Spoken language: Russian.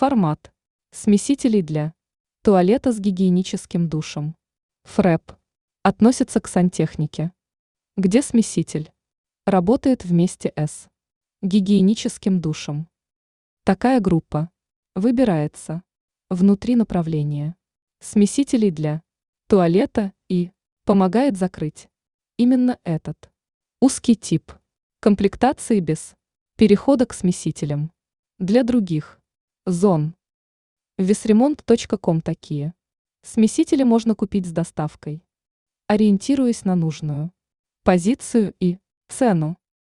Формат. Смесителей для туалета с гигиеническим душем. ФРЭП. Относится к сантехнике. Где смеситель? Работает вместе с гигиеническим душем. Такая группа выбирается внутри направления смесителей для туалета и помогает закрыть именно этот узкий тип комплектации без перехода к смесителям для других зон. Весремонт.ком. Такие смесители можно купить с доставкой, ориентируясь на нужную позицию и цену.